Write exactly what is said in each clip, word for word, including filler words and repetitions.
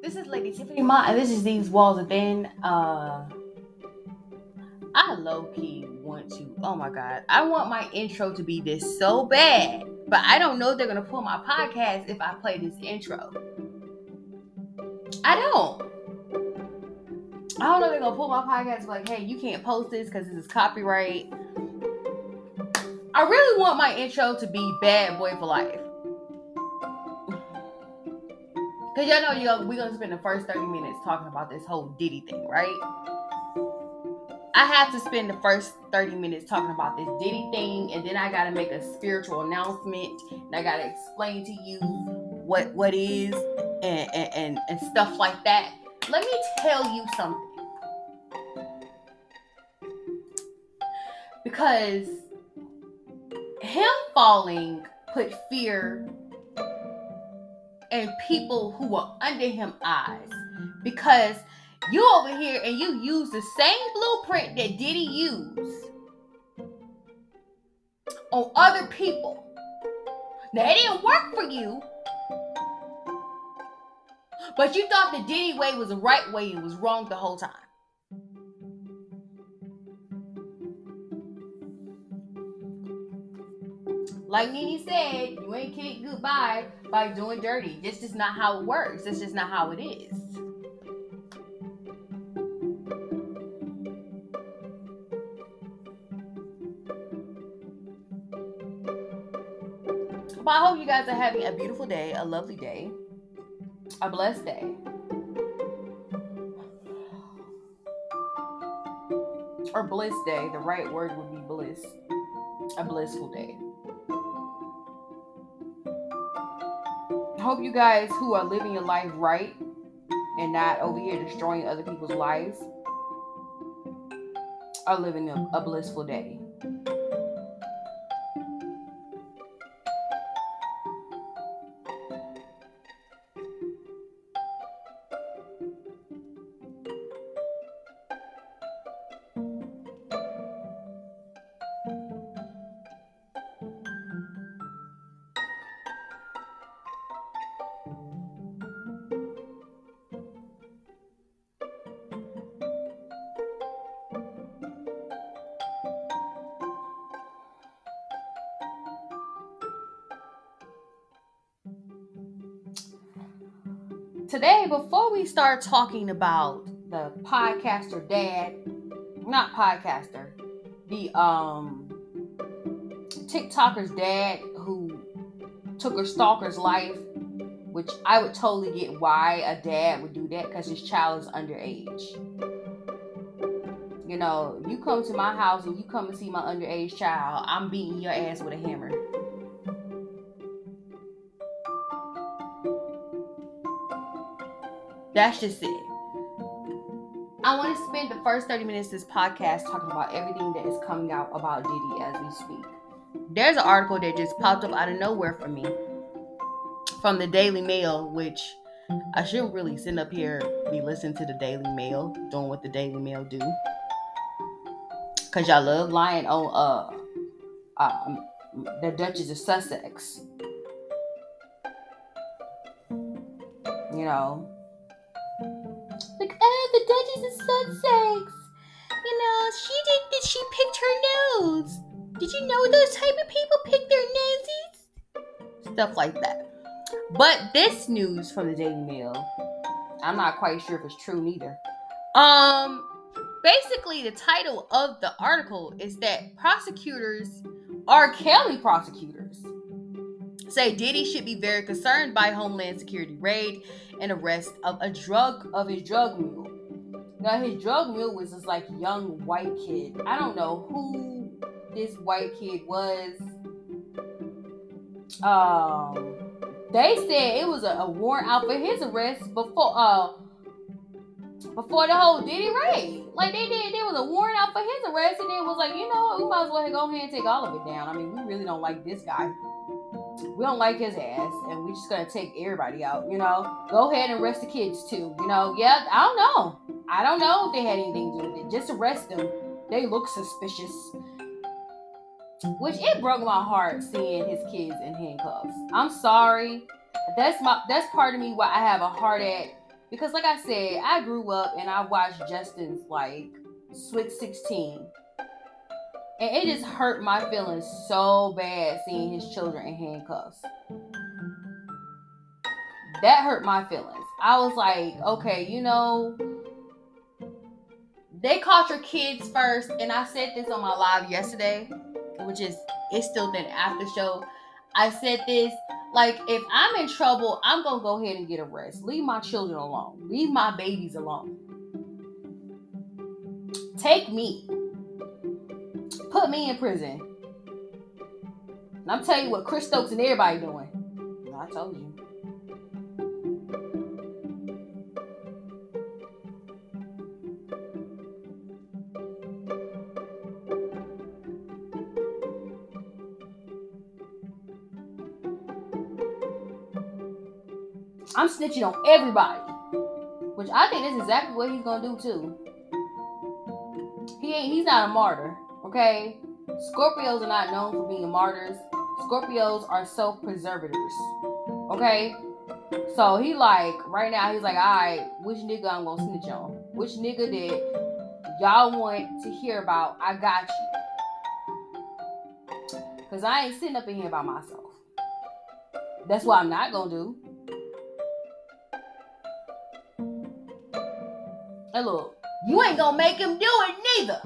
This is Lady Tiffany Ma, and this is These Walls Are Thin. Uh, I low-key want to, oh my God, I want my intro to be this so bad, but I don't know if they're going to pull my podcast if I play this intro. I don't. I don't know if they're going to pull my podcast like, hey, you can't post this because this is copyright. I really want my intro to be Bad Boy for Life. Because y'all know y'all, we're going to spend the first thirty minutes talking about this whole Diddy thing, right? I have to spend the first thirty minutes talking about this Diddy thing, and then I got to make a spiritual announcement, and I got to explain to you what what is and, and, and, and stuff like that. Let me tell you something. Because him falling put fear in people who were under him eyes. Because you over here and you use the same blueprint that Diddy used on other people. Now, it didn't work for you, but you thought the Diddy way was the right way and was wrong the whole time. Like Nene said, you ain't kidding goodbye by doing dirty. This is not how it works. This is not how it is. But I hope you guys are having a beautiful day, a lovely day, a blessed day. Or bliss day. The right word would be bliss. A blissful day. I hope you guys who are living your life right and not over here destroying other people's lives are living a, a blissful day. Today, before we start talking about the podcaster dad, not podcaster, the um TikToker's dad who took her stalker's life, which I would totally get why a dad would do that because his child is underage. You know, you come to my house and you come and see my underage child, I'm beating your ass with a hammer. That's just it. I want to spend the first thirty minutes of this podcast talking about everything that is coming out about Diddy as we speak. There's an article that just popped up out of nowhere for me from the Daily Mail, which I shouldn't really sit up here be listening to the Daily Mail, doing what the Daily Mail do. Because y'all love lying on uh, uh, the Duchess of Sussex. You know. Like, oh, the Duchess of Sussex. You know, she did this. She picked her nose. Did you know those type of people pick their noses? Stuff like that. But this news from the Daily Mail, I'm not quite sure if it's true neither. Um, basically, the title of the article is that prosecutors, R. Kelly prosecutors, say Diddy should be very concerned by Homeland Security raid and arrest of a drug of his drug mule. Now his drug mule was this like young white kid. I don't know who this white kid was. Um, they said it was a, a warrant out for his arrest before uh before the whole Diddy raid. Like they did, there was a warrant out for his arrest, and it was like, you know, we might as well go ahead and take all of it down. I mean, we really don't like this guy. We don't like his ass, and we're just gonna take everybody out, you know. Go ahead and arrest the kids too, you know. Yeah, I don't know. I don't know if they had anything to do with it. Just arrest them. They look suspicious. Which it broke my heart seeing his kids in handcuffs. I'm sorry. That's my that's part of me why I have a heart at Because like I said, I grew up and I watched Justin's like Sweet sixteen. And it just hurt my feelings so bad seeing his children in handcuffs. That hurt my feelings. I was like, okay, you know, they caught your kids first. And I said this on my live yesterday, which is, it's still an after show. I said this, like, if I'm in trouble, I'm going to go ahead and get arrested. Leave my children alone. Leave my babies alone. Take me. Put me in prison. And I'm telling you what Chris Stokes and everybody doing. I told you. I'm snitching on everybody. Which I think is exactly what he's gonna do too. He ain't he's not a martyr. Okay? Scorpios are not known for being martyrs. Scorpios are self-preservators. Okay? So he like, right now, he's like, alright, which nigga I'm gonna snitch on? Which nigga that y'all want to hear about, I got you. Because I ain't sitting up in here by myself. That's what I'm not gonna do. And look, you ain't gonna make him do it neither.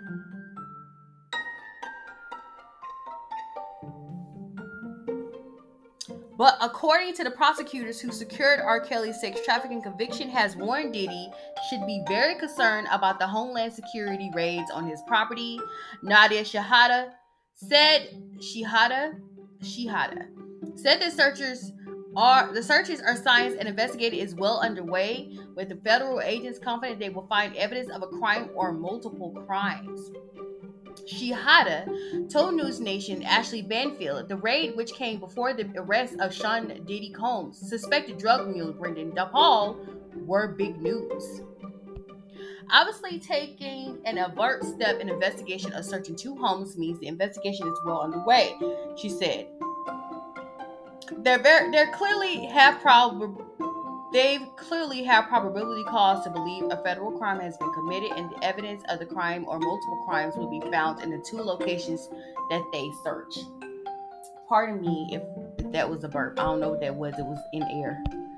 But according to the prosecutors who secured R. Kelly's sex trafficking conviction, has warned Diddy should be very concerned about the Homeland Security raids on his property. Nadia Shehata said, Shehata, Shehata said the searchers are the searches are science and investigating is well underway, with the federal agents confident they will find evidence of a crime or multiple crimes. Shehata told News Nation Ashley Banfield the raid, which came before the arrest of Sean Diddy Combs' suspected drug mule Brendan DePaul, were big news. Obviously, taking an overt step in investigation of searching two homes means the investigation is well underway, she said. They're very, they're clearly have prob- They've clearly have probability cause to believe a federal crime has been committed, and the evidence of the crime or multiple crimes will be found in the two locations that they search. Pardon me if, if that was a burp. I don't know what that was. It was in air.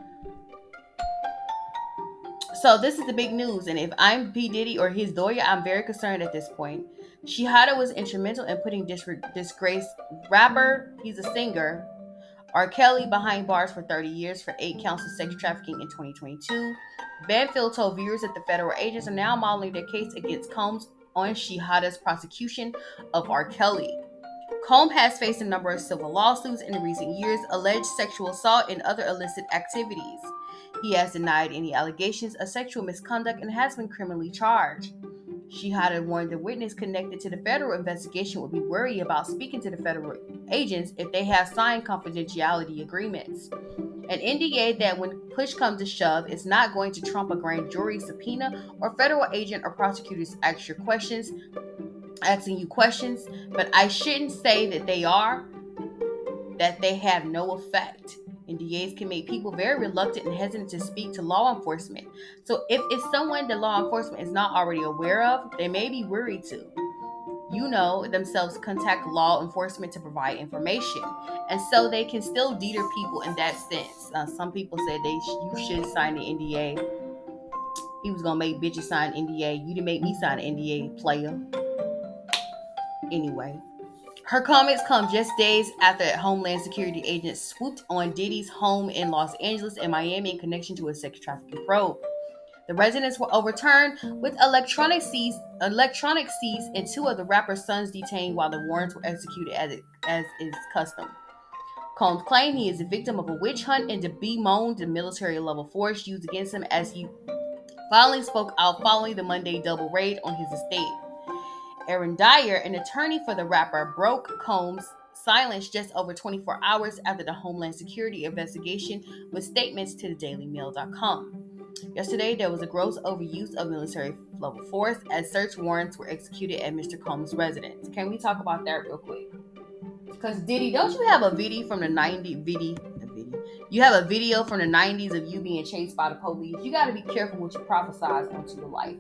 So this is the big news, and if I'm P. Diddy or his lawyer, I'm very concerned at this point. Shehata was instrumental in putting dis- disgraced rapper, he's a singer, R. Kelly behind bars for thirty years for eight counts of sex trafficking in twenty twenty-two. Banfield told viewers that the federal agents are now modeling their case against Combs on Shehata's prosecution of R. Kelly. Combs has faced a number of civil lawsuits in recent years, alleged sexual assault and other illicit activities. He has denied any allegations of sexual misconduct and has been criminally charged. Shehata warned the witness connected to the federal investigation would be worried about speaking to the federal agents if they have signed confidentiality agreements. An N D A that, when push comes to shove, is not going to trump a grand jury subpoena or federal agent or prosecutors ask your questions, asking you questions, but I shouldn't say that they are, that they have no effect. N D As can make people very reluctant and hesitant to speak to law enforcement. So if it's someone that law enforcement is not already aware of, they may be worried to, you know, themselves contact law enforcement to provide information. And so they can still deter people in that sense. Uh, some people said they sh- you should sign the N D A. He was going to make bitches sign N D A. You didn't make me sign an N D A, player. Anyway. Her comments come just days after Homeland Security agents swooped on Diddy's home in Los Angeles and Miami in connection to a sex trafficking probe. The residents were overturned, with electronic seized, electronic seized and two of the rapper's sons detained while the warrants were executed as, it, as is custom. Combs claimed he is a victim of a witch hunt and bemoaned the military-level force used against him as he finally spoke out following the Monday double raid on his estate. Aaron Dyer, an attorney for the rapper, broke Combs' silence just over twenty-four hours after the Homeland Security investigation with statements to the daily mail dot com. Yesterday, there was a gross overuse of military-level force as search warrants were executed at Mister Combs' residence. Can we talk about that real quick? Because Diddy, don't you have a video from the nineties? Video, a video. You have a video from the nineties of you being chased by the police. You got to be careful what you prophesize onto your life.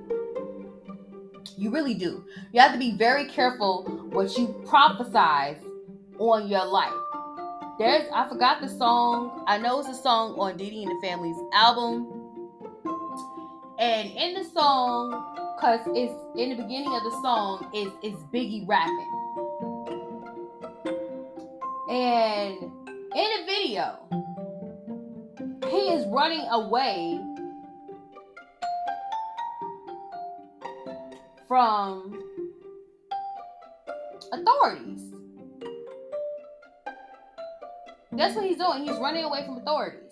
You really do. You have to be very careful what you prophesize on your life. There's, I forgot the song. I know it's a song on Diddy and the Family's album. And in the song, because it's in the beginning of the song, is is Biggie rapping. And in the video, he is running away from authorities. That's what he's doing. He's running away from authorities.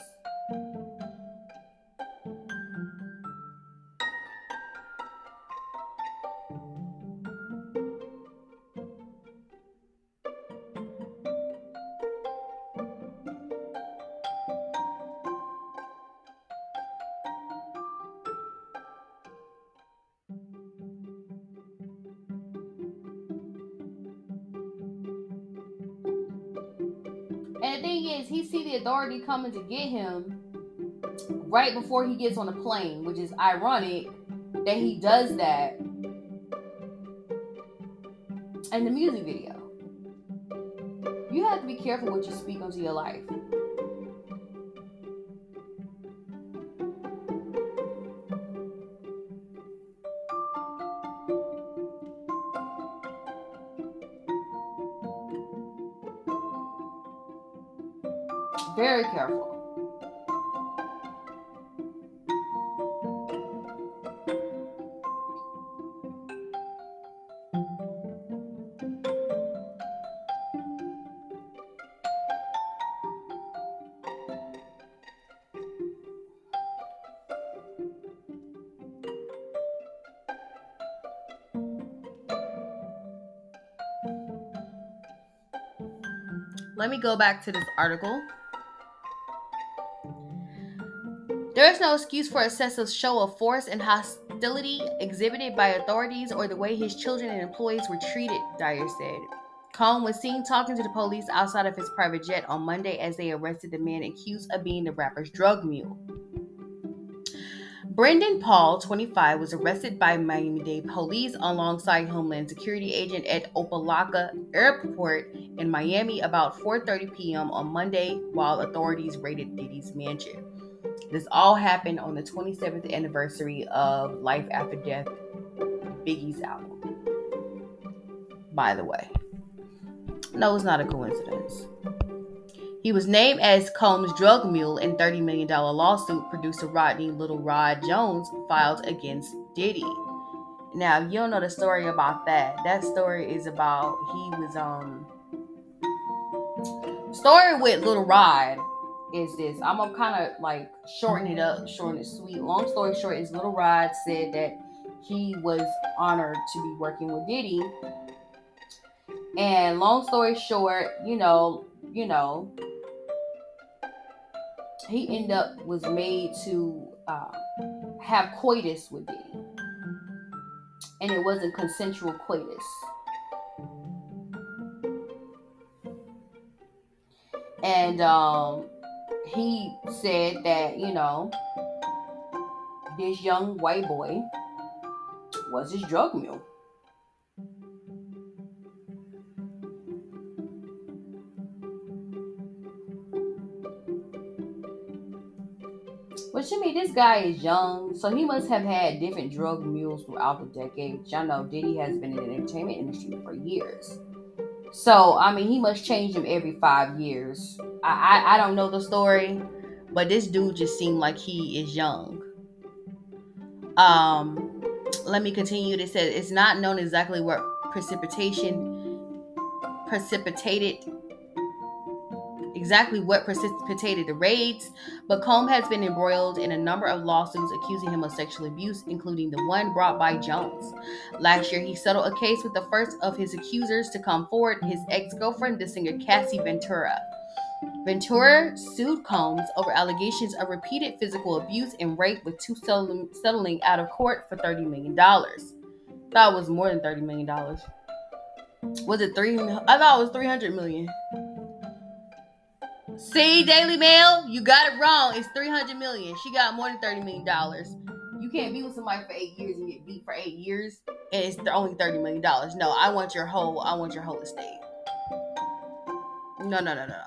And the thing is, he see the authority coming to get him right before he gets on the plane, which is ironic that he does that in the music video. You have to be careful what you speak onto your life. Very careful. Let me go back to this article. There is no excuse for excessive show of force and hostility exhibited by authorities or the way his children and employees were treated, Dyer said. Combs was seen talking to the police outside of his private jet on Monday as they arrested the man accused of being the rapper's drug mule. Brendan Paul, twenty-five, was arrested by Miami-Dade police alongside Homeland Security agent at Opa-locka Airport in Miami about four thirty p.m. on Monday while authorities raided Diddy's mansion. This all happened on the twenty-seventh anniversary of Life After Death, Biggie's album. By the way. No, it's not a coincidence. He was named as Combs' drug mule in thirty million dollars lawsuit producer Rodney Little Rod Jones filed against Diddy. Now, if you don't know the story about that, that story is about he was, um, story with Little Rod is this. I'm gonna kind of like shorten it up, shorten it sweet. Long story short is Little Rod said that he was honored to be working with Diddy. And long story short, you know, you know, he ended up was made to uh, have coitus with Diddy. And it wasn't consensual coitus. And um he said that, you know, this young white boy was his drug mule. But to me, this guy is young, so he must have had different drug mules throughout the decades. Y'all know Diddy has been in the entertainment industry for years. So, I mean, he must change them every five years. I, I, I don't know the story, but this dude just seemed like he is young. Um, let me continue. It says it's not known exactly what precipitation precipitated exactly what precipitated the raids, but Combs has been embroiled in a number of lawsuits accusing him of sexual abuse, including the one brought by Jones. Last year, he settled a case with the first of his accusers to come forward, his ex-girlfriend, the singer Cassie Ventura. Ventura sued Combs over allegations of repeated physical abuse and rape, with two settling, settling out of court for thirty million dollars. Thought it was more than thirty million dollars. Was it three? I thought it was three hundred million dollars. See, Daily Mail, you got it wrong. It's three hundred million dollars. She got more than thirty million dollars. You can't be with somebody for eight years and get beat for eight years, and it's only thirty million dollars. No, I want your whole, I want your whole estate. No, no, no, no, no.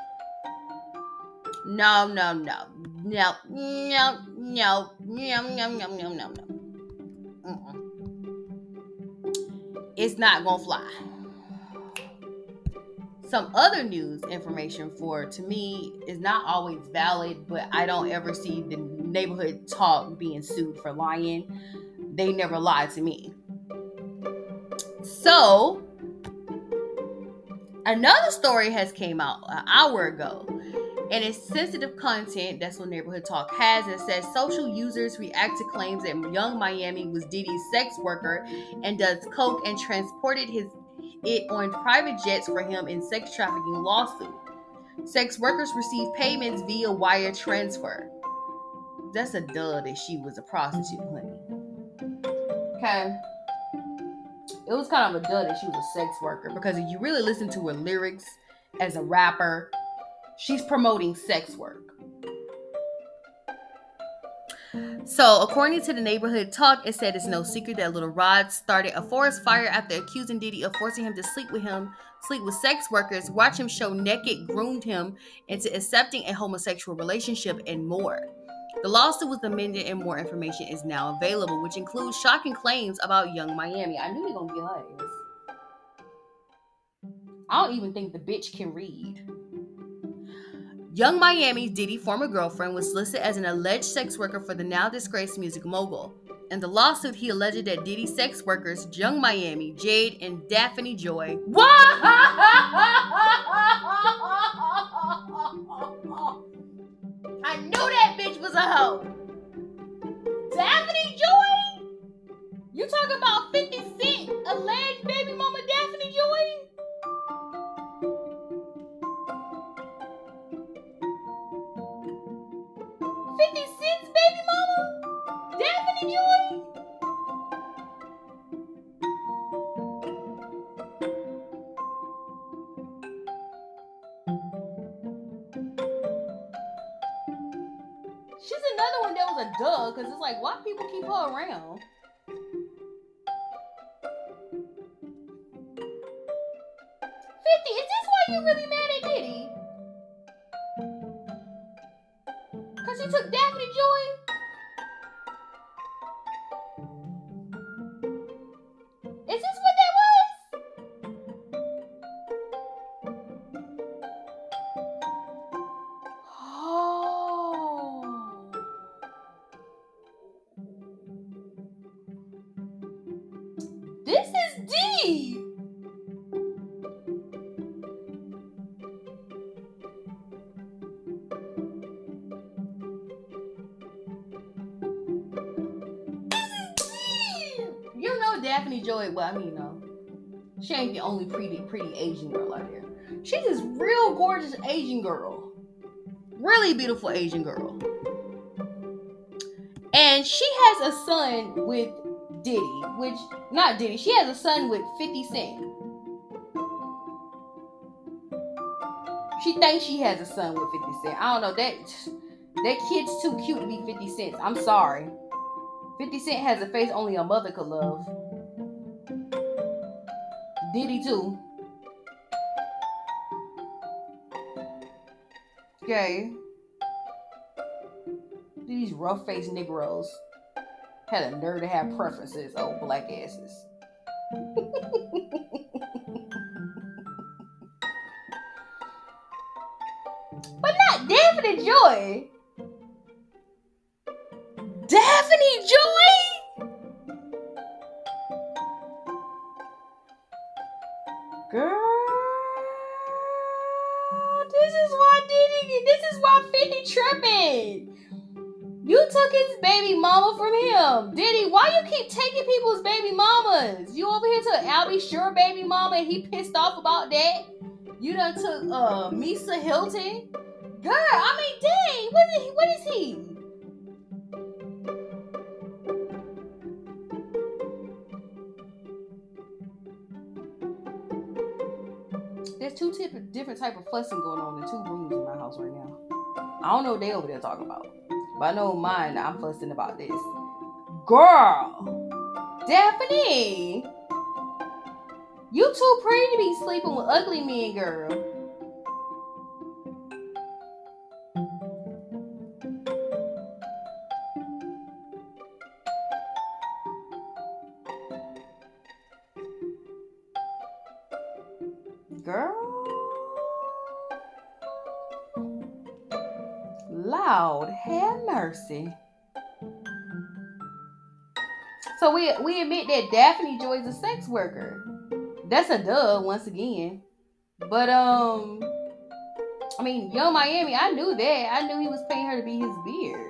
No, no, no, no, no, no, no, no, no, no, no, no. Mm-mm. It's not gonna fly. Some other news information for, to me, is not always valid, but I don't ever see the Neighborhood Talk being sued for lying. They never lied to me. So, another story has came out an hour ago, and it's sensitive content. That's what Neighborhood Talk has. It says social users react to claims that Young Miami was Diddy's sex worker and does coke and transported his it on private jets for him in sex trafficking lawsuit. Sex workers receive payments via wire transfer. That's a duh that she was a prostitute, honey. Okay. It was kind of a duh that she was a sex worker, because if you really listen to her lyrics as a rapper, she's promoting sex work. So, according to the Neighborhood Talk, it said it's no secret that Little Rod started a forest fire after accusing Diddy of forcing him to sleep with him, sleep with sex workers, watch him show naked, groomed him into accepting a homosexual relationship, and more. The lawsuit was amended and more information is now available, which includes shocking claims about Young Miami. I knew they were gonna get her ass. I don't even think the bitch can read. Young Miami's Diddy former girlfriend was listed as an alleged sex worker for the now disgraced music mogul. In the lawsuit, he alleged that Diddy sex workers Young Miami, Jade, and Daphne Joy. What? I knew that bitch was a hoe. Daphne Joy? You talking about fifty Cent, alleged baby mama Daphne Joy? fifty Cent's baby mama? Daphne Joy? She's another one that was a duh, because it's like, why people keep her around? fifty, is this why you really mad at Diddy? Because he took Daphne Joy? Is this what that was? Oh. This is deep. You know Daphne Joy, well, I mean, you know, she ain't the only pretty, pretty Asian girl out there. She's this real gorgeous Asian girl. Really beautiful Asian girl. And she has a son with Diddy, which, not Diddy, she has a son with fifty Cent. She thinks she has a son with fifty Cent. I don't know, that, that kid's too cute to be fifty Cent. I'm sorry. fifty Cent has a face only a mother could love. Diddy too. Okay. These rough-faced Negroes had a nerve to have preferences, oh black asses. But not Daphne Joy. Daphne Joy? Girl, this is why Diddy, this is why fifty tripping. You took his baby mama from him. Diddy, why you keep taking people's baby mamas? You over here took Albie Shore baby mama and he pissed off about that? You done took uh, Misa Hilton? Girl, I mean, dang, what is he? What is he? There's two tip- different type of fussing going on in two rooms in my house right now. I don't know what they over there talking about, but I know mine. I'm fussing about this. Girl, Daphne, you too pretty to be sleeping with ugly men, girl. Girl, Lord have mercy. So we we admit that Daphne Joy is a sex worker. That's a duh once again. But um, I mean, Young Miami, I knew that. I knew he was paying her to be his beard.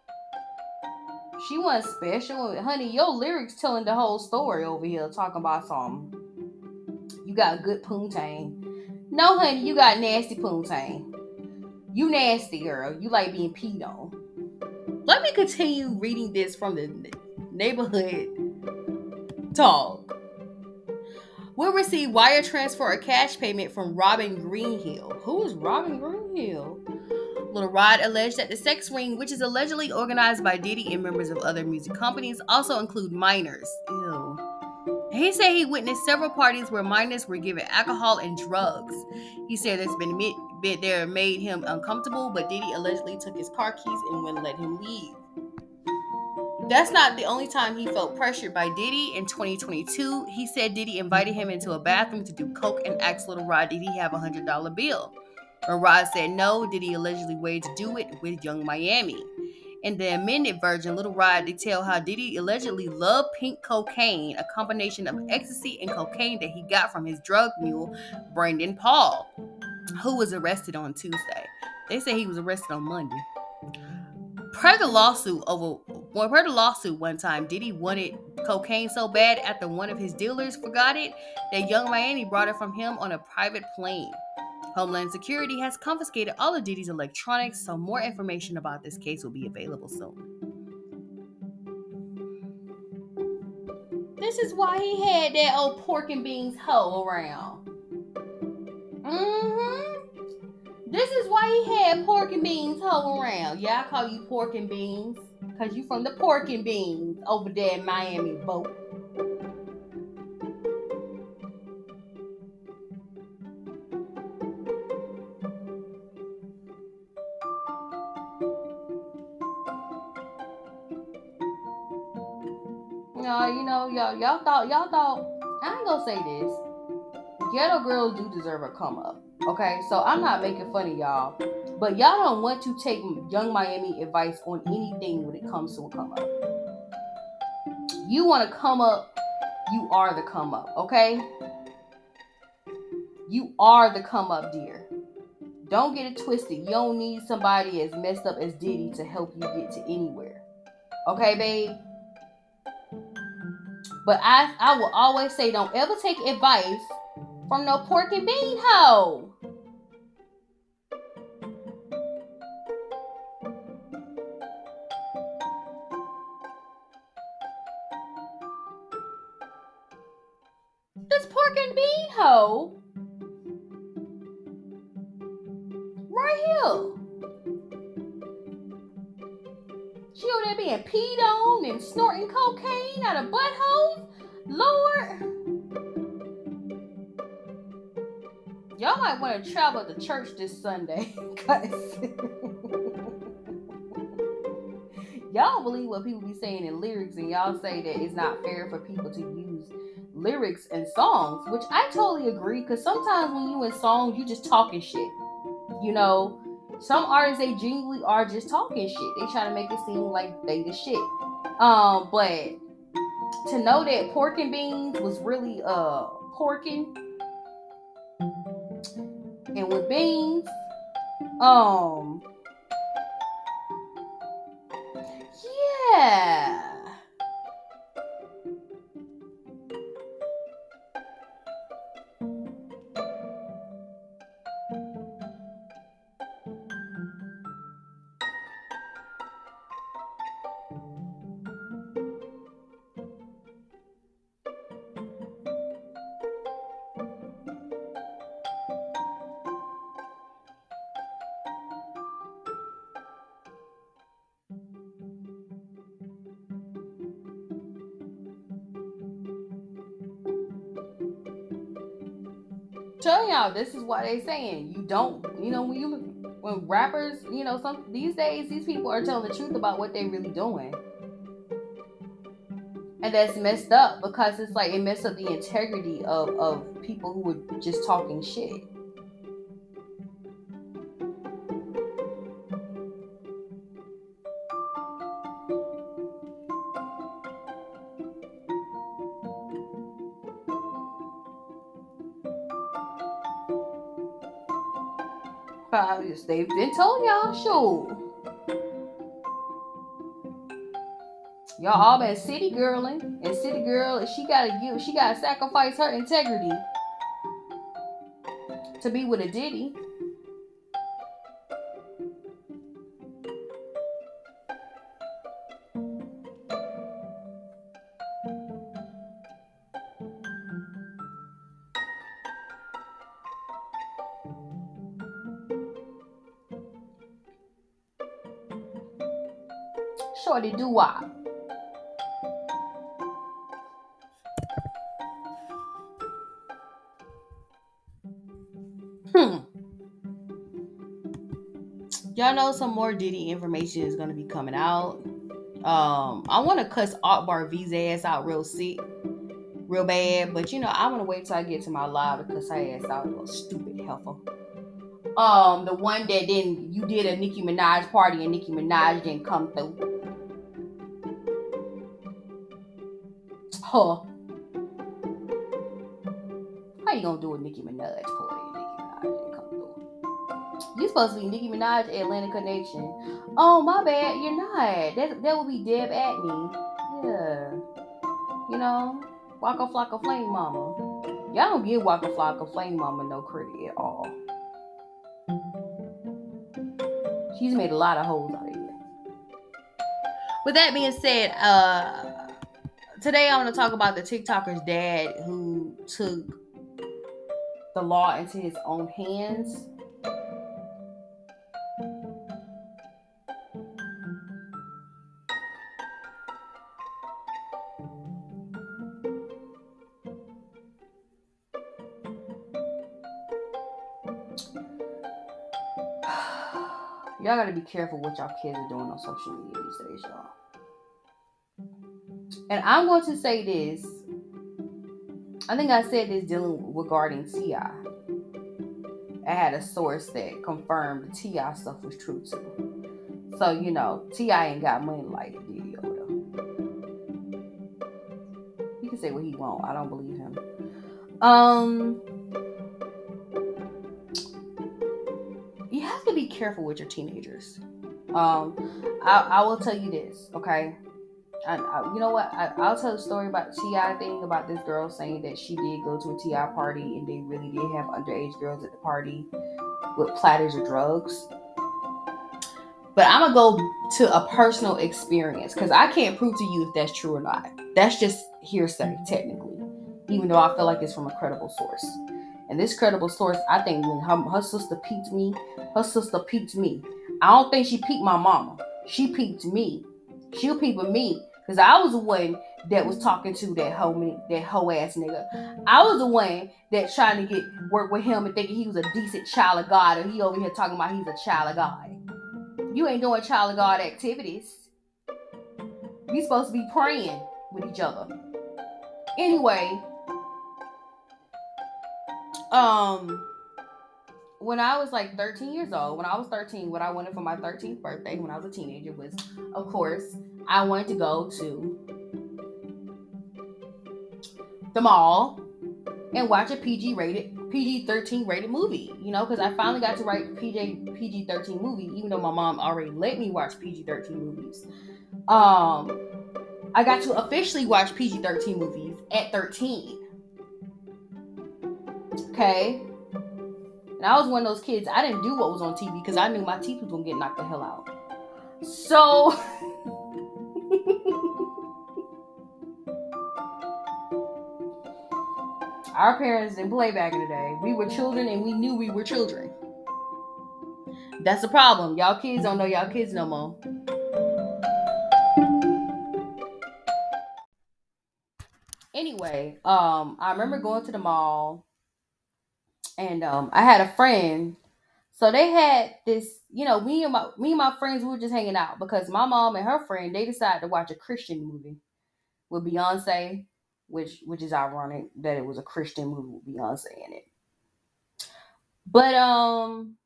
She wasn't special, honey. Your lyrics telling the whole story over here, talking about something. You got good poontang. No, honey, you got nasty poontang. You nasty, girl. You like being peed on. Let me continue reading this from the neighborhood talk. We'll receive wire transfer or cash payment from Robin Greenhill. Who is Robin Greenhill? Lil Rod alleged that the sex ring, which is allegedly organized by Diddy and members of other music companies, also include minors. Ew. He said he witnessed several parties where minors were given alcohol and drugs. He said there's been a bit there made him uncomfortable, but Diddy allegedly took his car keys and wouldn't let him leave. That's not the only time he felt pressured by Diddy. In twenty twenty-two, he said Diddy invited him into a bathroom to do coke and asked Lil Rod, did he have a one hundred dollar bill? Lil Rod said no. Diddy allegedly waited to do it with Young Miami. In the amended version, Lil Rod detailed how Diddy allegedly loved pink cocaine, a combination of ecstasy and cocaine that he got from his drug mule, Brandon Paul, who was arrested on Tuesday. They say he was arrested on Monday. Per the lawsuit over, well, per the lawsuit one time, Diddy wanted cocaine so bad after one of his dealers forgot it that Young Miami brought it from him on a private plane. Homeland Security has confiscated all of Diddy's electronics, so more information about this case will be available soon. This is why he had that old pork and beans hoe around. Mm-hmm. This is why he had pork and beans hoe around. Yeah, I call you pork and beans because you from the pork and beans over there in Miami boat. No, you know, y'all, y'all thought, y'all thought, I ain't gonna say this. Ghetto girls do deserve a come up. Okay, so I'm not making fun of y'all, but y'all don't want to take Young Miami advice on anything when it comes to a come up. You want to come up, you are the come up, okay? You are the come up, dear. Don't get it twisted. You don't need somebody as messed up as Diddy to help you get to anywhere. Okay, babe? But I, I will always say, don't ever take advice from no pork and bean hoe. This pork and bean hoe right here. She over there being peed on and snorting cocaine out of buttholes. Lord. Y'all might want to travel to church this Sunday. Cause y'all believe what people be saying in lyrics, and y'all say that it's not fair for people to use lyrics and songs, which I totally agree. Because sometimes when you in songs, you just talking shit. You know, some artists, they genuinely are just talking shit. They try to make it seem like they the shit. Um, but to know that pork and beans was really uh porking and with beans, um, yeah. telling y'all, this is why they saying you don't, you know, when you when rappers, you know, some these days these people are telling the truth about what they really doing. And that's messed up because it's like it messed up the integrity of, of people who were just talking shit. They've been telling y'all, shoot. Y'all all been city girling, and city girl, she gotta give, she gotta sacrifice her integrity to be with a Diddy. Shorty do what? Hmm. Y'all know some more Diddy information is gonna be coming out. Um, I want to cuss Akbar V's ass out real sick, real bad, but you know I want to wait till I get to my live to cuss her ass out, little stupid heifer. Um, the one that didn't, you did a Nicki Minaj party and Nicki Minaj didn't come through. Huh. How you gonna do a Nicki Minaj party and Nicki Minaj didn't come through? You supposed to be Nicki Minaj Atlantic Connection. Oh, my bad, you're not. That, that would be Deb Atney. Yeah. You know, Waka Flocka Flame Mama. Y'all don't give Waka Flocka Flame Mama no credit at all. She's made a lot of hoes out of here. With that being said, uh, today I want to talk about the TikToker's dad who took the law into his own hands. Y'all gotta be careful what y'all kids are doing on social media these days, y'all. And I'm going to say this. I think I said this dealing regarding T I. I had a source that confirmed the T I stuff was true too. So, you know, T I ain't got money like Diddy over there. He can say what he want. I don't believe him. Um... You have to be careful with your teenagers. Um, I, I will tell you this, okay? I, I, you know what? I, I'll tell the story about the T I thing, about this girl saying that she did go to a T I party and they really did have underage girls at the party with platters of drugs. But I'm going to go to a personal experience because I can't prove to you if that's true or not. That's just hearsay, technically, even though I feel like it's from a credible source. And this credible source, I think when her, her sister peeped me, her sister peeped me. I don't think she peeped my mama. She peeped me. She'll peep with me. Because I was the one that was talking to that hoe, that hoe ass nigga. I was the one that trying to get work with him and thinking he was a decent child of God. And he over here talking about he's a child of God. You ain't doing child of God activities. We supposed to be praying with each other. Anyway. Um, when I was like thirteen years old, when I was thirteen, what I wanted for my thirteenth birthday when I was a teenager was, of course, I wanted to go to the mall and watch a P G rated, P G thirteen rated movie, you know, because I finally got to write P G thirteen movie, even though my mom already let me watch P G thirteen movies. Um, I got to officially watch P G thirteen movies at thirteen. Okay, and I was one of those kids. I didn't do what was on T V because I knew my teeth was gonna get knocked the hell out. So our parents didn't play back in the day. We were children and we knew we were children. That's the problem. Y'all kids don't know y'all kids no more. Anyway, um, I remember going to the mall. And um, I had a friend. So they had this, you know, me and my me and my friends, we were just hanging out because my mom and her friend, they decided to watch a Christian movie with Beyonce, which which is ironic that it was a Christian movie with Beyonce in it. But um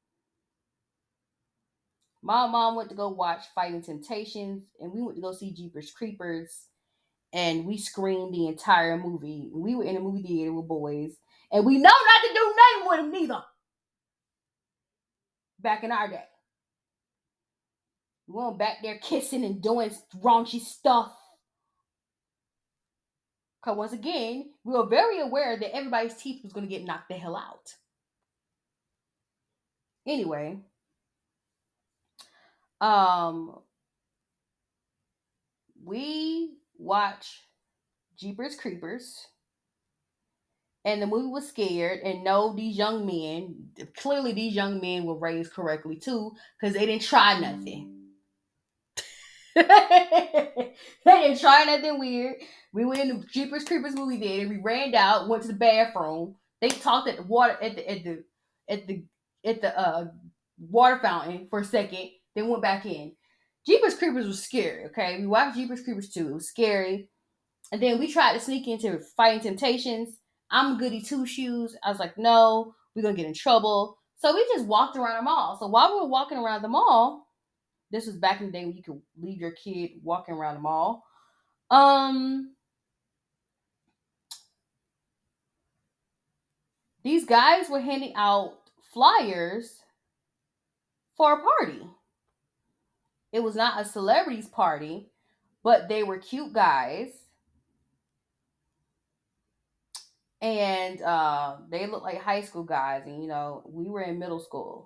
my mom went to go watch Fighting Temptations, and we went to go see Jeepers Creepers, and we screamed the entire movie. We were in a movie theater with boys, and we know not to do nothing with them neither. Back in our day, we weren't back there kissing and doing raunchy stuff. Because once again, we were very aware that everybody's teeth was going to get knocked the hell out. Anyway, um, we watch Jeepers Creepers, and the movie was scared. And no, these young men, clearly these young men were raised correctly too, because they didn't try nothing. They didn't try nothing weird. We went in the Jeepers Creepers movie theater. We ran out, went to the bathroom. They talked at the water at the at the at the at the uh, water fountain for a second. Then went back in. Jeepers Creepers was scary. Okay, we watched Jeepers Creepers too. It was scary. And then we tried to sneak into Fighting Temptations. I'm goody two shoes. I was like, no, we're gonna get in trouble. So we just walked around the mall. So while we were walking around the mall, this was back in the day when you could leave your kid walking around the mall. Um, these guys were handing out flyers for a party. It was not a celebrities party, but they were cute guys, and uh, they looked like high school guys. And you know, we were in middle school,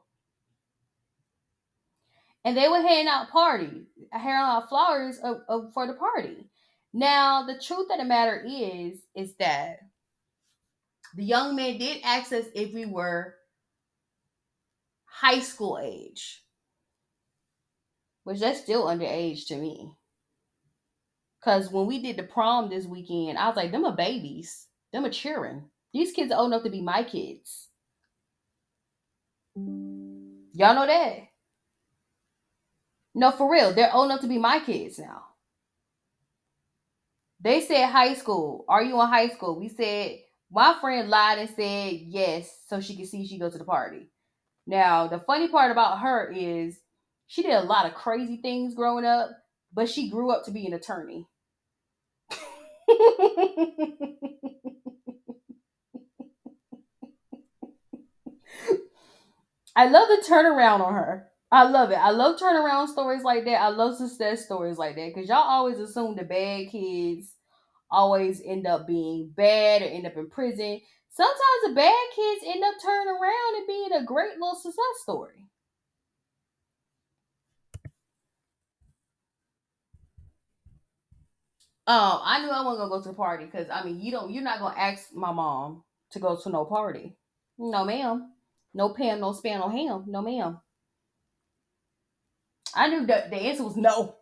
and they were handing out party, handing out flowers of, of, for the party. Now, the truth of the matter is, is that the young man did ask us if we were high school age, which that's still underage to me. Cause when we did the prom this weekend, I was like, them are babies. Them are children. These kids are old enough to be my kids. Y'all know that? No, for real. They're old enough to be my kids now. They said high school. Are you in high school? We said, my friend lied and said yes, so she could see she go to the party. Now, the funny part about her is she did a lot of crazy things growing up, but she grew up to be an attorney. I love the turnaround on her. I love it. I love turnaround stories like that. I love success stories like that because y'all always assume the bad kids always end up being bad or end up in prison. Sometimes the bad kids end up turning around and being a great little success story. Um, I knew I wasn't gonna go to the party because I mean, you don't, you're not gonna ask my mom to go to no party. No, ma'am. No Pam, no spam, no ham. No, ma'am. I knew that the answer was no.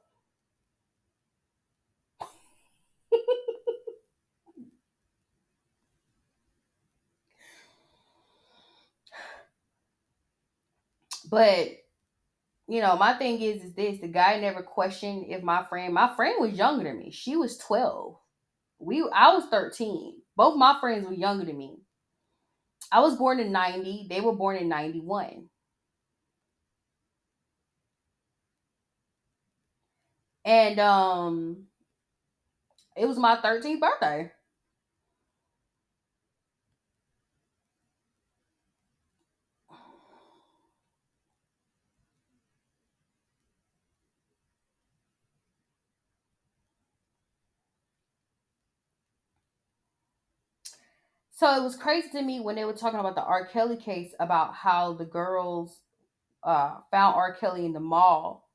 But you know, my thing is, is this: the guy never questioned if my friend, my friend was younger than me. She was twelve. We, I was thirteen. Both my friends were younger than me. I was born in ninety. They were born in ninety-one. And um, it was my thirteenth birthday. So it was crazy to me when they were talking about the R. Kelly case about how the girls uh, found R. Kelly in the mall.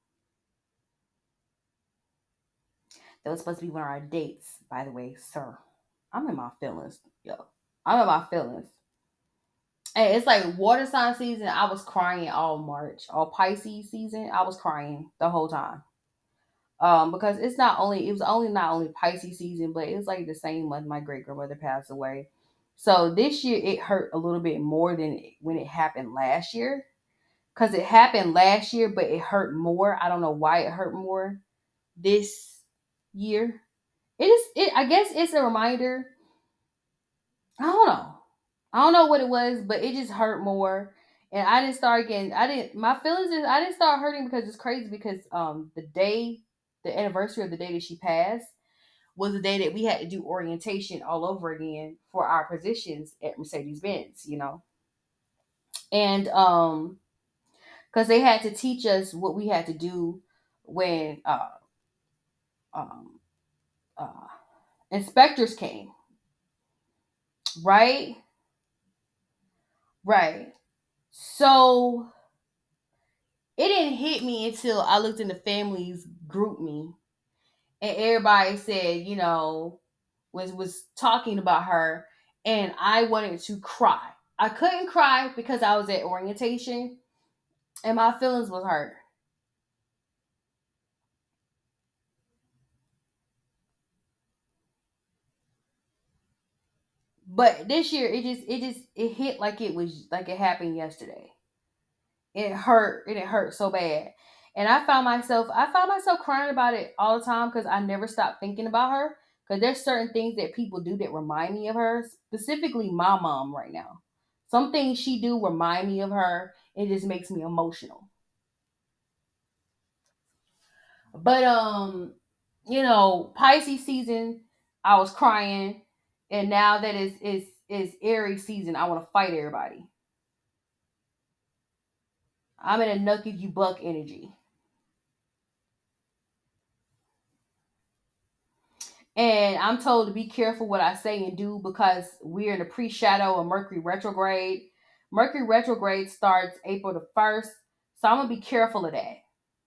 That was supposed to be one of our dates, by the way, sir. I'm in my feelings, yo. I'm in my feelings. And it's like water sign season. I was crying all March. All Pisces season, I was crying the whole time. Um, because it's not only it was only not only Pisces season, but it was like the same month my great grandmother passed away. So this year it hurt a little bit more than when it happened last year. Cause it happened last year, but it hurt more. I don't know why it hurt more this year. It is. It. I guess it's a reminder. I don't know. I don't know what it was, but it just hurt more. And I didn't start getting. I didn't. My feelings is. I didn't start hurting because it's crazy. Because um the day, the anniversary of the day that she passed was the day that we had to do orientation all over again for our positions at Mercedes Benz. You know, and um because they had to teach us what we had to do when uh um uh inspectors came. Right. Right. So it didn't hit me until I looked in the family's group me and everybody said, you know, was was talking about her and I wanted to cry. I couldn't cry because I was at orientation and my feelings was hurt. But this year it just it just it hit like it was like it happened yesterday. It hurt and it hurt so bad. And I found myself I found myself crying about it all the time because I never stopped thinking about her. Because there's certain things that people do that remind me of her, specifically my mom right now. Some things she do remind me of her. It just makes me emotional. But um, you know, Pisces season, I was crying, and now that it's it's it's Aries season, I want to fight everybody. I'm in a nuck if you buck energy. And I'm told to be careful what I say and do because we're in a pre shadow of Mercury retrograde. Mercury retrograde starts April the first. So I'm going to be careful of that.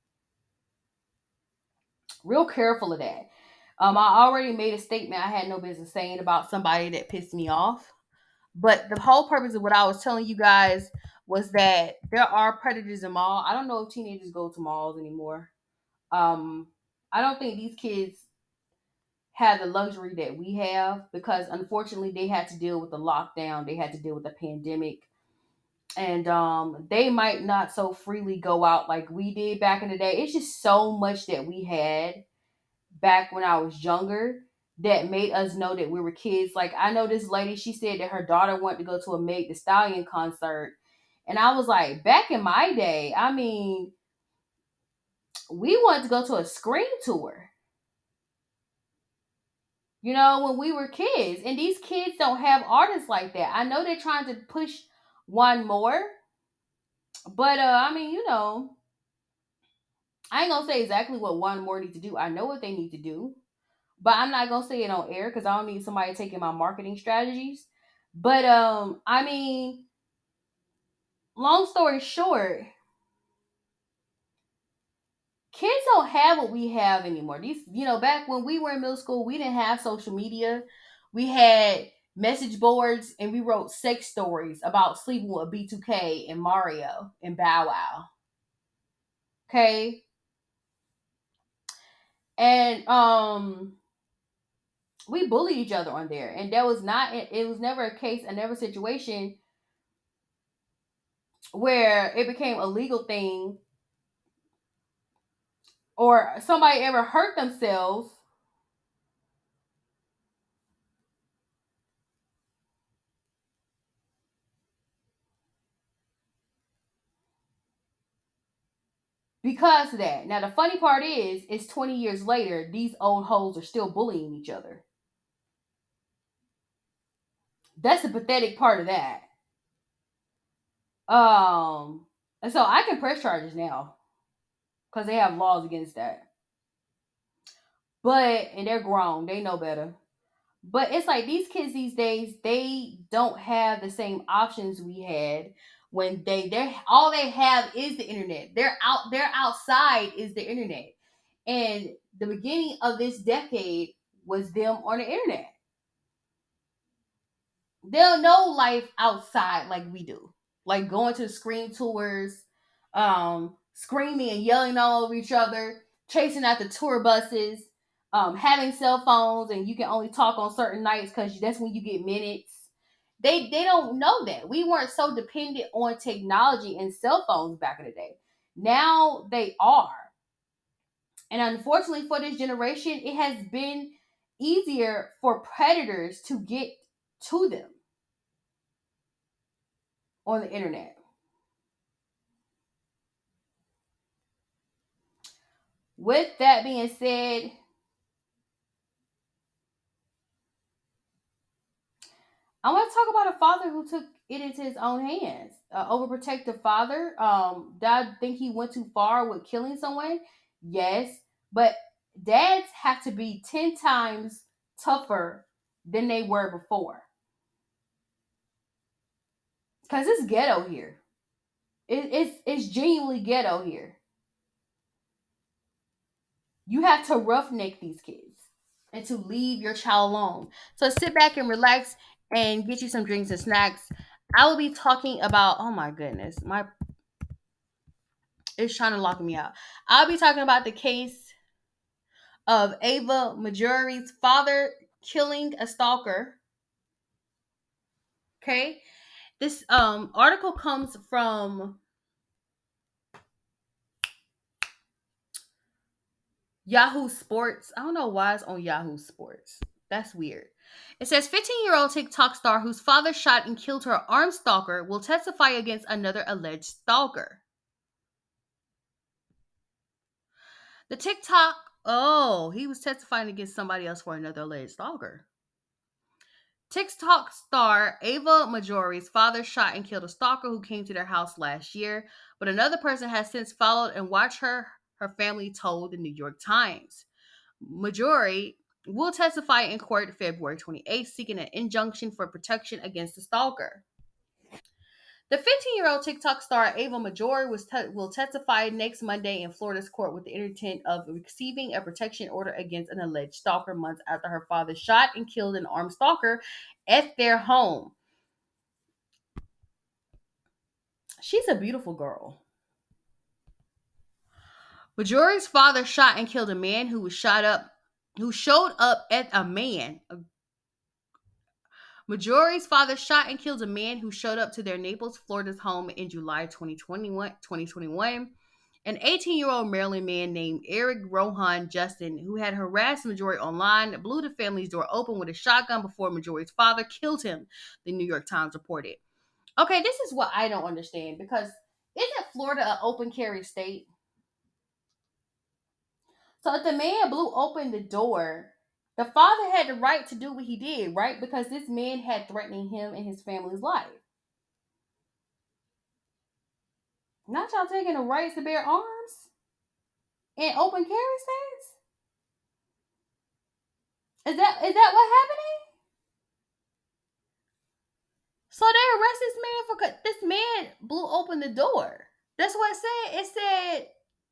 Real careful of that. Um, I already made a statement I had no business saying about somebody that pissed me off. But the whole purpose of what I was telling you guys was that there are predators in malls. I don't know if teenagers go to malls anymore. Um, I don't think these kids have the luxury that we have because unfortunately they had to deal with the lockdown, they had to deal with the pandemic, and um they might not so freely go out like we did back in the day. It's just so much that we had back when I was younger that made us know that we were kids. Like I know this lady, she said that her daughter wanted to go to a Meg the Stallion concert. And I was like, back in my day, I mean, we wanted to go to a Scream tour. You know, when we were kids. And these kids don't have artists like that. I know they're trying to push one more. But uh I mean, you know, I ain't gonna say exactly what one more need to do. I know what they need to do. But I'm not gonna say it on air because I don't need somebody taking my marketing strategies. But um, I mean, long story short, kids don't have what we have anymore. These, you know, back when we were in middle school, we didn't have social media. We had message boards and we wrote sex stories about sleeping with B two K and Mario and Bow Wow. Okay. And um we bullied each other on there. And that was not it was never a case, a never situation where it became a legal thing or somebody ever hurt themselves because of that. Now the funny part is, it's twenty years later, these old hoes are still bullying each other. That's the pathetic part of that. Um, and so I can press charges now because they have laws against that. But and they're grown, they know better. But it's like these kids these days, they don't have the same options we had when they they all they have is the internet. They're out their outside is the internet. And the beginning of this decade was them on the internet. They don't know life outside like we do. Like going to the Scream tours, um, screaming and yelling all over each other, chasing out the tour buses, um, having cell phones and you can only talk on certain nights because that's when you get minutes. They they don't know that. We weren't so dependent on technology and cell phones back in the day. Now they are. And unfortunately for this generation, it has been easier for predators to get to them on the internet. With that being said, I want to talk about a father who took it into his own hands. Uh, overprotective father. Um, did I think he went too far with killing someone? Yes, but dads have to be ten times tougher than they were before. Cause it's ghetto here. It, it's it's genuinely ghetto here. You have to roughneck these kids and to leave your child alone. So sit back and relax and get you some drinks and snacks. I will be talking about, oh my goodness, my it's trying to lock me out. I'll be talking about the case of Ava Majori's father killing a stalker. Okay. This um article comes from Yahoo Sports. I don't know why it's on Yahoo Sports. That's weird. It says fifteen year old TikTok star whose father shot and killed her armed stalker will testify against another alleged stalker. The TikTok, oh, he was testifying against somebody else for another alleged stalker. TikTok star Ava Majori's father shot and killed a stalker who came to their house last year, but another person has since followed and watched her, her family told the New York Times. Majori will testify in court February twenty-eighth, seeking an injunction for protection against the stalker. The fifteen-year-old TikTok star Ava Majori was te- will testify next Monday in Florida's court with the intent of receiving a protection order against an alleged stalker months after her father shot and killed an armed stalker at their home. She's a beautiful girl. Majori's father shot and killed a man who was shot up, who showed up at a man. Majori's father shot and killed a man who showed up to their Naples, Florida's home in July twenty twenty-one. twenty twenty-one. An eighteen-year-old Maryland man named Eric Rohan Justin, who had harassed Majori online, blew the family's door open with a shotgun before Majori's father killed him, the New York Times reported. Okay, this is what I don't understand, because isn't Florida an open carry state? So if the man blew open the door, the father had the right to do what he did, right? Because this man had threatening him and his family's life. Not y'all taking the rights to bear arms in open carry states? Is that is that what happening? So they arrest this man for this man blew open the door. That's what it said. It said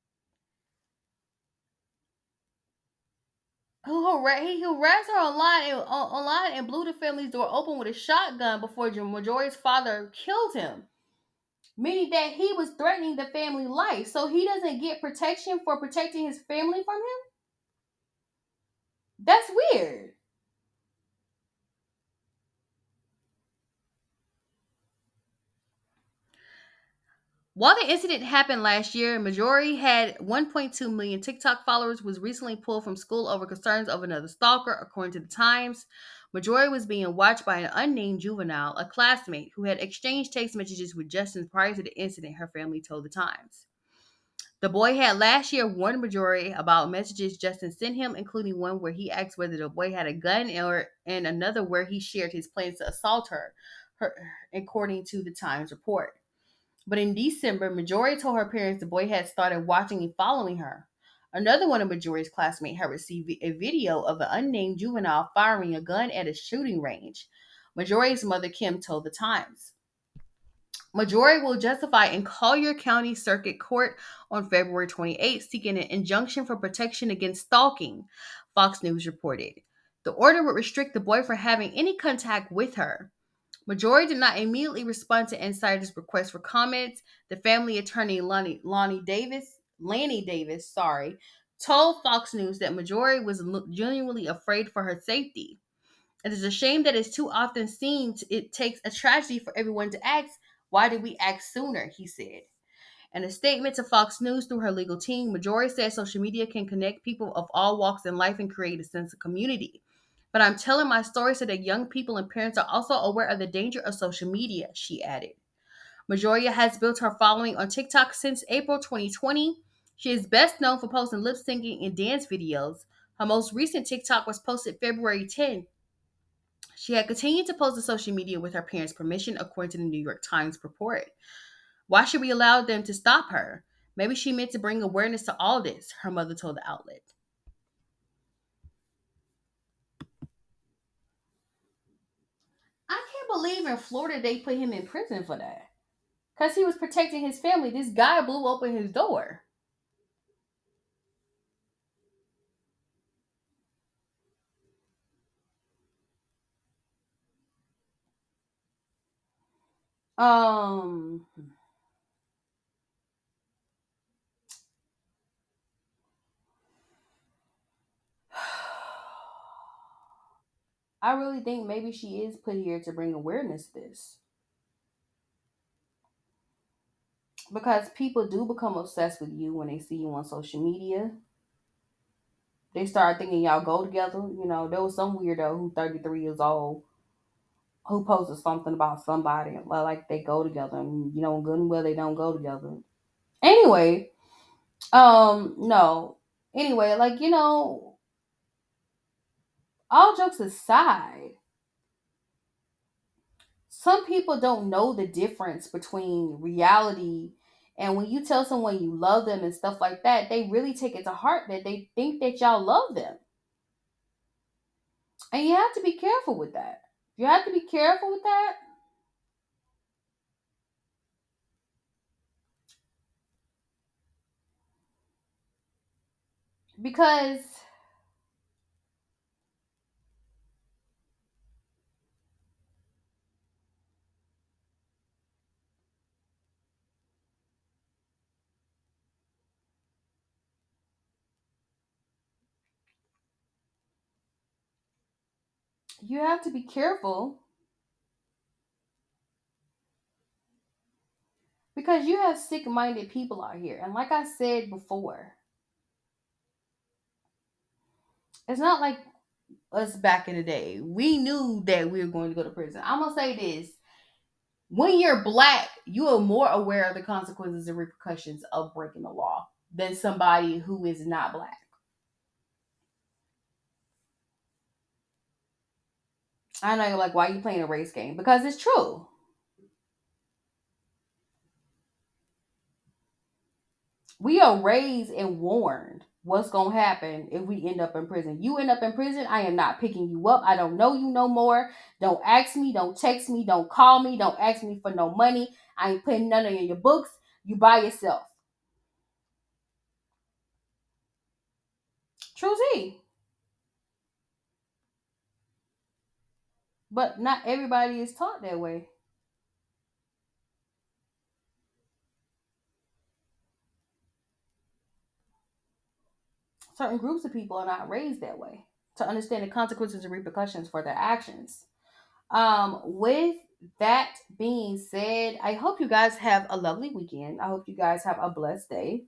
who harassed he harassed her online and online and blew the family's door open with a shotgun before Majori's father killed him. Meaning that he was threatening the family life. So he doesn't get protection for protecting his family from him? That's weird. While the incident happened last year, Majori had one point two million TikTok followers, was recently pulled from school over concerns of another stalker, according to the Times. Majori was being watched by an unnamed juvenile, a classmate, who had exchanged text messages with Justin prior to the incident, her family told the Times. The boy had last year warned Majori about messages Justin sent him, including one where he asked whether the boy had a gun, or and another where he shared his plans to assault her, her according to the Times report. But in December, Majori told her parents the boy had started watching and following her. Another one of Majori's classmates had received a video of an unnamed juvenile firing a gun at a shooting range. Majori's mother, Kim, told the Times. Majori will justify in Collier County Circuit Court on February twenty-eighth, seeking an injunction for protection against stalking, Fox News reported. The order would restrict the boy from having any contact with her. Majori did not immediately respond to Insider's request for comments. The family attorney Lonnie, Lonnie Davis, Lanny Davis, sorry, told Fox News that Majori was genuinely afraid for her safety. It is a shame that it's too often seen t- it takes a tragedy for everyone to ask, why did we act sooner? He said. In a statement to Fox News through her legal team, Majori said social media can connect people of all walks in life and create a sense of community. But I'm telling my story so that young people and parents are also aware of the danger of social media, she added. Majoria has built her following on TikTok since April twenty twenty. She is best known for posting lip syncing and dance videos. Her most recent TikTok was posted February tenth. She had continued to post to social media with her parents' permission, according to the New York Times report. Why should we allow them to stop her? Maybe she meant to bring awareness to all this, her mother told the outlet. I can't believe in Florida they put him in prison for that. Because he was protecting his family. This guy blew open his door. Um, I really think maybe she is put here to bring awareness to this. Because people do become obsessed with you when they see you on social media. They start thinking y'all go together. You know, there was some weirdo who thirty-three years old who posted something about somebody and like they go together. And, you know, good and well they don't go together. Anyway, um, no. Anyway, like, you know, all jokes aside, some people don't know the difference between reality and when you tell someone you love them and stuff like that, they really take it to heart that they think that y'all love them. And you have to be careful with that. You have to be careful with that because you have to be careful because you have sick minded people out here. And like I said before, it's not like us back in the day. We knew that we were going to go to prison. I'm going to say this. When you're black, you are more aware of the consequences and repercussions of breaking the law than somebody who is not black. I know you're like, why are you playing a race game? Because it's true. We are raised and warned what's going to happen if we end up in prison. You end up in prison, I am not picking you up. I don't know you no more. Don't ask me. Don't text me. Don't call me. Don't ask me for no money. I ain't putting none of it in your books. You by yourself. True Z. But not everybody is taught that way. Certain groups of people are not raised that way to understand the consequences and repercussions for their actions. Um, with that being said, I hope you guys have a lovely weekend. I hope you guys have a blessed day.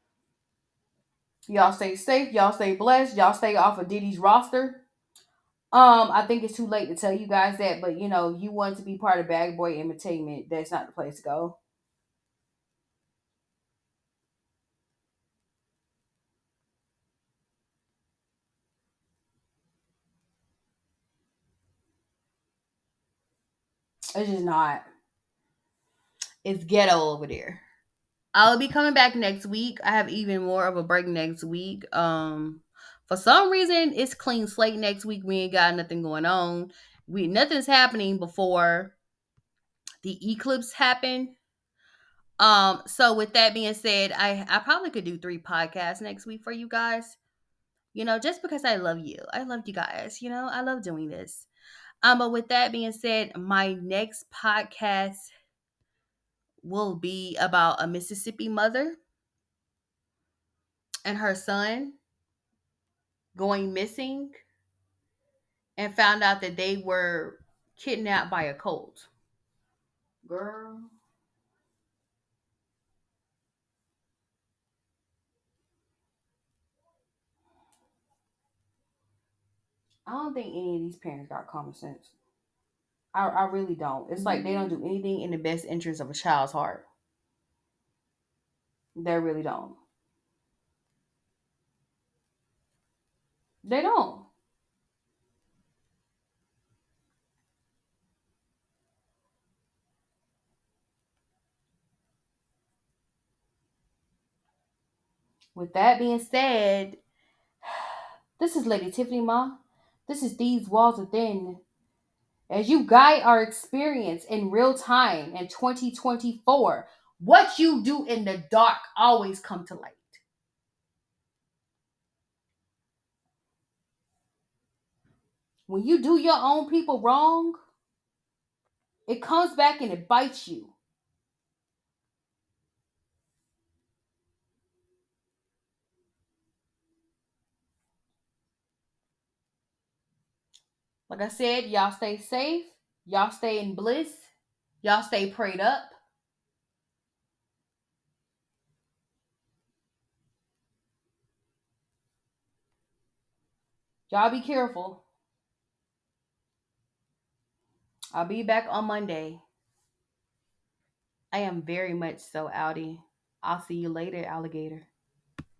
Y'all stay safe. Y'all stay blessed. Y'all stay off of Diddy's roster. Um, I think it's too late to tell you guys that, but you know, you want to be part of Bad Boy Entertainment. That's not the place to go. It's just not. It's ghetto over there. I'll be coming back next week. I have even more of a break next week. Um, for some reason, it's clean slate next week. We ain't got nothing going on. We nothing's happening before the eclipse happen. Um, so with that being said, I I probably could do three podcasts next week for you guys. You know, just because I love you. I love you guys. You know, I love doing this. Um, but with that being said, my next podcast will be about a Mississippi mother and her son going missing and found out that they were kidnapped by a cult. Girl. I don't think any of these parents got common sense. I, I really don't. It's like they don't do anything in the best interest of a child's heart. They really don't. They don't. With that being said, this is Lady Tiffany Ma. This is These Walls Within. As you guide our experience in real time in twenty twenty-four, what you do in the dark always come to light. When you do your own people wrong, it comes back and it bites you. Like I said, y'all stay safe. Y'all stay in bliss. Y'all stay prayed up. Y'all be careful. I'll be back on Monday. I am very much so outie. I'll see you later, alligator.